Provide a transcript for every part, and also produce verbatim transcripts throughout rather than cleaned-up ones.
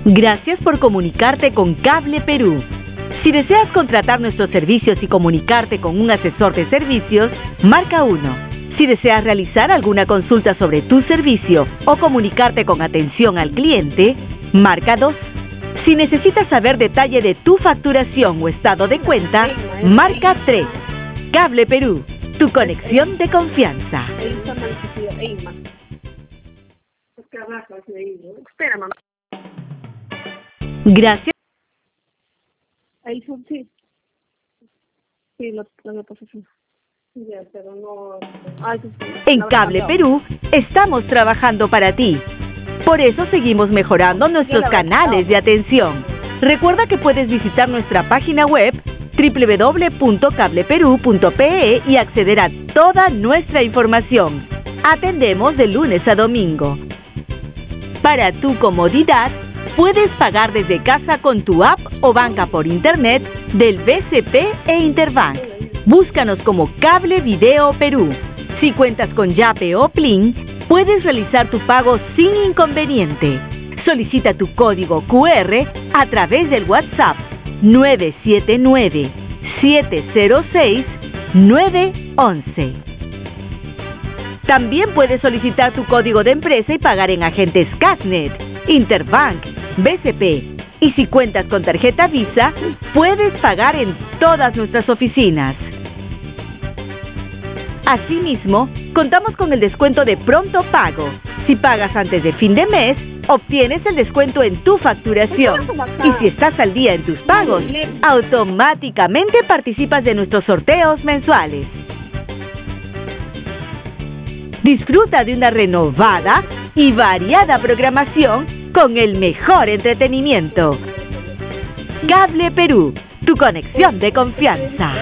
Gracias por comunicarte con Cable Perú. Si deseas contratar nuestros servicios y comunicarte con un asesor de servicios, marca uno. Si deseas realizar alguna consulta sobre tu servicio o comunicarte con atención al cliente, marca dos. Si necesitas saber detalle de tu facturación o estado de cuenta, marca tres. Cable Perú, tu conexión de confianza. Espera, mamá. Gracias. Ahí son, sí. Sí, lo, lo que pasa es ya, pero no... Ay, sí, sí. En Cable Perú estamos trabajando para ti. Por eso seguimos mejorando nuestros canales de atención. Recuerda que puedes visitar nuestra página web doble u doble u doble u punto cable perú punto pe e y acceder a toda nuestra información. Atendemos de lunes a domingo. Para tu comodidad, puedes pagar desde casa con tu app o banca por internet del B C P e Interbank. Búscanos como Cable Video Perú. Si cuentas con Yape o Plin, puedes realizar tu pago sin inconveniente. Solicita tu código cu erre a través del WhatsApp nueve siete nueve, siete cero seis, nueve once. También puedes solicitar tu código de empresa y pagar en agentes Casnet, Interbank, B C P. Y si cuentas con tarjeta Visa, puedes pagar en todas nuestras oficinas. Asimismo, contamos con el descuento de pronto pago. Si pagas antes de fin de mes, obtienes el descuento en tu facturación. Y si estás al día en tus pagos, automáticamente participas de nuestros sorteos mensuales. Disfruta de una renovada y variada programación con el mejor entretenimiento. Cable Perú, tu conexión de confianza.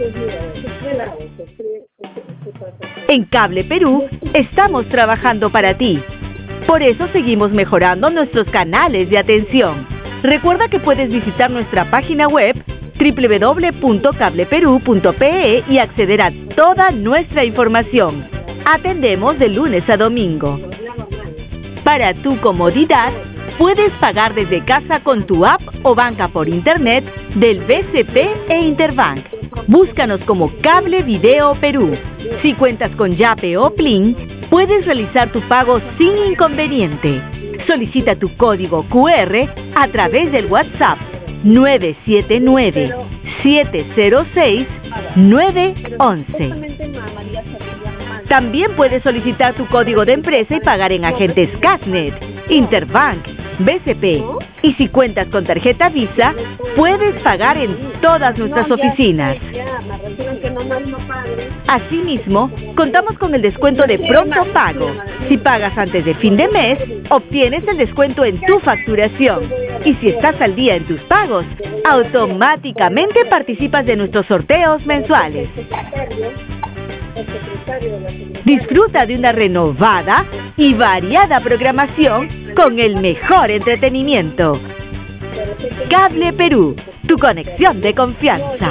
En Cable Perú estamos trabajando para ti. Por eso seguimos mejorando nuestros canales de atención. Recuerda que puedes visitar nuestra página web doble u doble u doble u punto cable perú punto pe e y acceder a toda nuestra información. Atendemos de lunes a domingo. Para tu comodidad, puedes pagar desde casa con tu app o banca por internet del B C P e Interbank. Búscanos como Cable Video Perú. Si cuentas con Yape o Plin, puedes realizar tu pago sin inconveniente. Solicita tu código cu erre a través del WhatsApp nueve siete nueve, siete cero seis, nueve once. También puedes solicitar tu código de empresa y pagar en agentes Casnet, Interbank, B C P. Y si cuentas con tarjeta Visa, puedes pagar en todas nuestras oficinas. Asimismo, contamos con el descuento de pronto pago. Si pagas antes de fin de mes, obtienes el descuento en tu facturación. Y si estás al día en tus pagos, automáticamente participas de nuestros sorteos mensuales. Disfruta de una renovada y variada programación con el mejor entretenimiento. Cable Perú, tu conexión de confianza.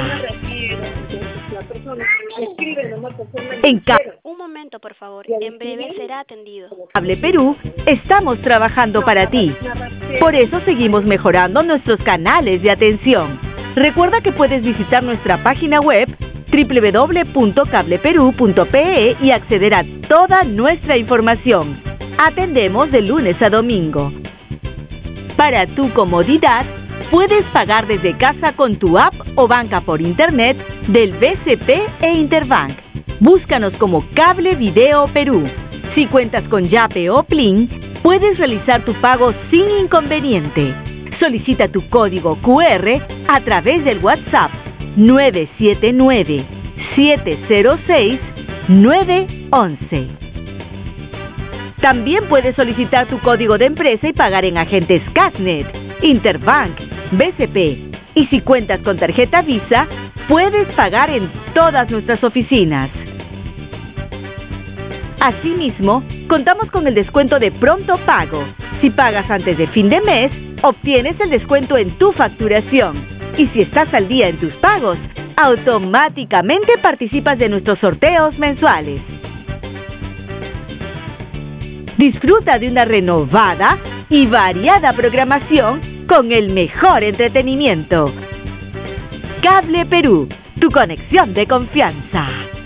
En Ca- Un momento, por favor. En breve será atendido. Cable Perú estamos trabajando para ti. Por eso seguimos mejorando nuestros canales de atención. Recuerda que puedes visitar nuestra página web doble u doble u doble u punto cable perú punto pe e y acceder a toda nuestra información. Atendemos de lunes a domingo. Para tu comodidad, puedes pagar desde casa con tu app o banca por internet del B C P e Interbank. Búscanos como Cable Video Perú. Si cuentas con Yape o Plin, puedes realizar tu pago sin inconveniente. Solicita tu código cu erre a través del WhatsApp nueve siete nueve, siete cero seis, nueve once. También puedes solicitar tu código de empresa y pagar en agentes Casnet, Interbank, B C P. Y si cuentas con tarjeta Visa, puedes pagar en todas nuestras oficinas. Asimismo, contamos con el descuento de pronto pago. Si pagas antes de fin de mes, obtienes el descuento en tu facturación. Y si estás al día en tus pagos, automáticamente participas de nuestros sorteos mensuales. Disfruta de una renovada y variada programación con el mejor entretenimiento. Cable Perú, tu conexión de confianza.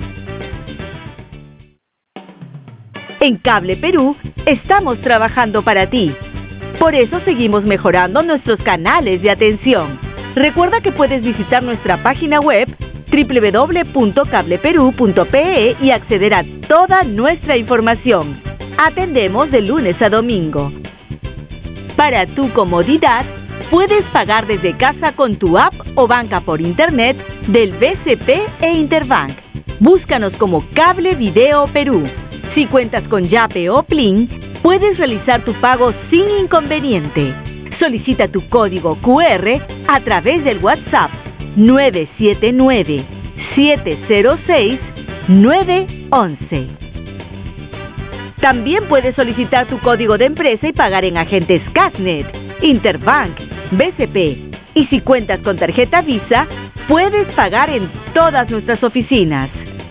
En Cable Perú estamos trabajando para ti. Por eso seguimos mejorando nuestros canales de atención. Recuerda que puedes visitar nuestra página web doble u doble u doble u punto cable perú punto pe e y acceder a toda nuestra información. Atendemos de lunes a domingo. Para tu comodidad, puedes pagar desde casa con tu app o banca por internet del B C P e Interbank. Búscanos como Cable Video Perú. Si cuentas con Yape o Plin, puedes realizar tu pago sin inconveniente. Solicita tu código cu erre a través del WhatsApp nueve siete nueve, siete cero seis, nueve once. También puedes solicitar tu código de empresa y pagar en agentes Casnet, Interbank, B C P. Y si cuentas con tarjeta Visa, puedes pagar en todas nuestras oficinas.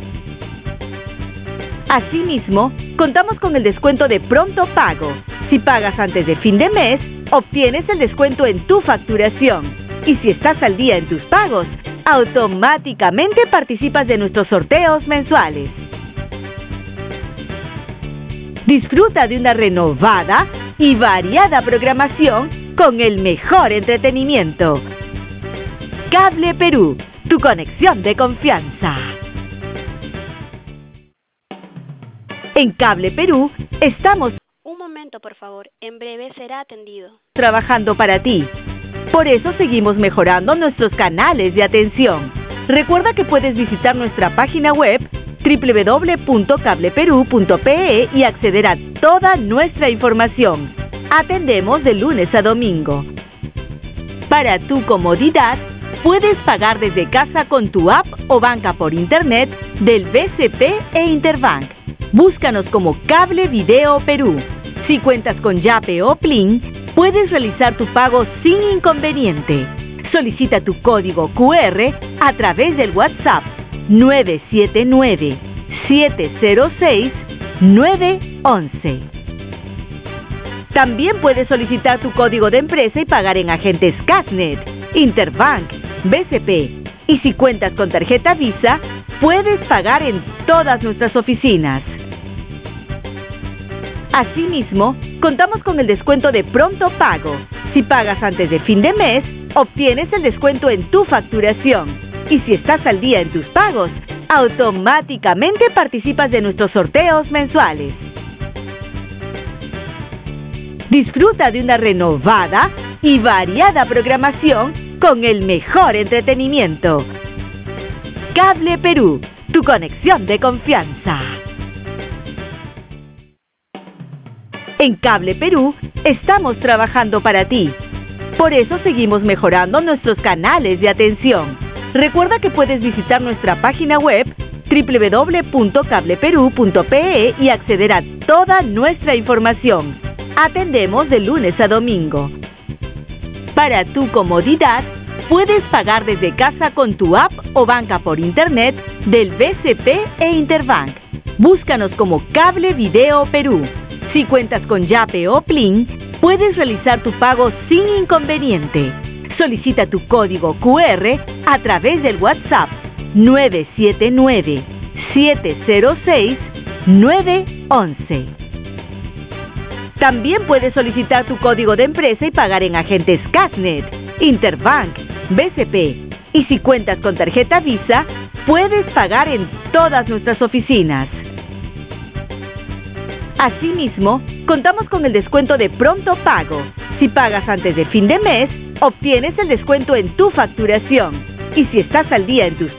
Asimismo, contamos con el descuento de pronto pago. Si pagas antes de fin de mes, obtienes el descuento en tu facturación. Y si estás al día en tus pagos, automáticamente participas de nuestros sorteos mensuales. Disfruta de una renovada y variada programación con el mejor entretenimiento. Cable Perú, tu conexión de confianza. En Cable Perú estamos Un momento, por favor. En breve será atendido. trabajando para ti. Por eso seguimos mejorando nuestros canales de atención. Recuerda que puedes visitar nuestra página web doble u doble u doble u punto cable perú punto pe e y acceder a toda nuestra información. Atendemos de lunes a domingo. Para tu comodidad, puedes pagar desde casa con tu app o banca por internet del B C P e Interbank. Búscanos como Cable Video Perú. Si cuentas con Yape o Plin, puedes realizar tu pago sin inconveniente. Solicita tu código cu erre a través del WhatsApp nueve siete nueve, siete cero seis, nueve once. También puedes solicitar tu código de empresa y pagar en agentes Casnet, Interbank, B C P. Y si cuentas con tarjeta Visa, puedes pagar en todas nuestras oficinas. Asimismo, contamos con el descuento de pronto pago. Si pagas antes de fin de mes, obtienes el descuento en tu facturación. Y si estás al día en tus pagos, automáticamente participas de nuestros sorteos mensuales. Disfruta de una renovada y variada programación con el mejor entretenimiento. Cable Perú, tu conexión de confianza. En Cable Perú estamos trabajando para ti. Por eso seguimos mejorando nuestros canales de atención. Recuerda que puedes visitar nuestra página web doble u doble u doble u punto cable perú punto pe e y acceder a toda nuestra información. Atendemos de lunes a domingo. Para tu comodidad, puedes pagar desde casa con tu app o banca por internet del B C P e Interbank. Búscanos como Cable Video Perú. Si cuentas con Yape o Plin, puedes realizar tu pago sin inconveniente. Solicita tu código cu erre a través del WhatsApp nueve siete nueve, siete cero seis, nueve once. También puedes solicitar tu código de empresa y pagar en agentes Casnet, Interbank, B C P. Y si cuentas con tarjeta Visa, puedes pagar en todas nuestras oficinas. Asimismo, contamos con el descuento de pronto pago. Si pagas antes de fin de mes, obtienes el descuento en tu facturación. Y si estás al día en tus